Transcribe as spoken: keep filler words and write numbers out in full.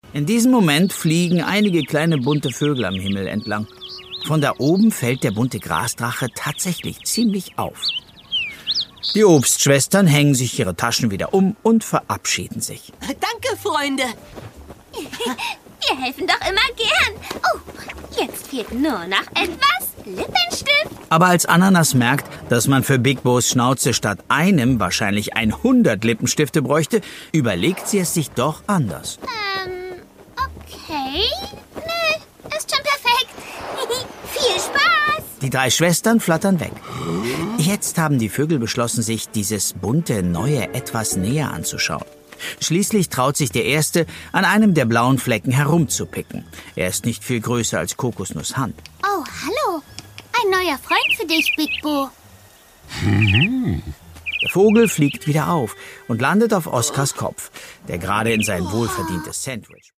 In diesem Moment fliegen einige kleine bunte Vögel am Himmel entlang. Von da oben fällt der bunte Grasdrache tatsächlich ziemlich auf. Die Obstschwestern hängen sich ihre Taschen wieder um und verabschieden sich. Danke, Freunde. Wir helfen doch immer gern. Oh, jetzt fehlt nur noch etwas Lippenstift. Aber als Ananas merkt, dass man für Big Bo's Schnauze statt einem wahrscheinlich hundert Lippenstifte bräuchte, überlegt sie es sich doch anders. Ähm, okay. Nö, ist schon perfekt. Viel Spaß. Die drei Schwestern flattern weg. Jetzt haben die Vögel beschlossen, sich dieses bunte Neue etwas näher anzuschauen. Schließlich traut sich der Erste, an einem der blauen Flecken herumzupicken. Er ist nicht viel größer als Kokosnuss Hand. Oh, hallo. Ein neuer Freund für dich, Big Bo. Der Vogel fliegt wieder auf und landet auf Oskars Kopf, der gerade in sein wohlverdientes Sandwich